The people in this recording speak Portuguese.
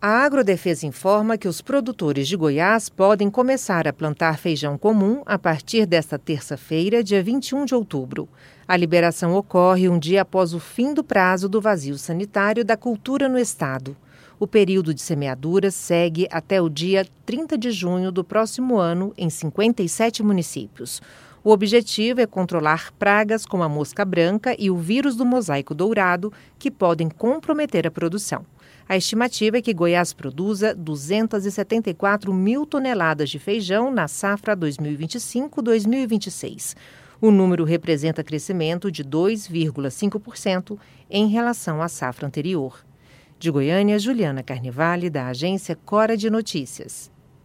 A Agrodefesa informa que os produtores de Goiás podem começar a plantar feijão comum a partir desta terça-feira, dia 21 de outubro. A liberação ocorre um dia após o fim do prazo do vazio sanitário da cultura no estado. O período de semeadura segue até o dia 30 de junho do próximo ano em 57 municípios. O objetivo é controlar pragas como a mosca branca e o vírus do mosaico dourado, que podem comprometer a produção. A estimativa é que Goiás produza 274 mil toneladas de feijão na safra 2025-2026. O número representa crescimento de 2,5% em relação à safra anterior. De Goiânia, Juliana Carnevale, da agência Cora de Notícias.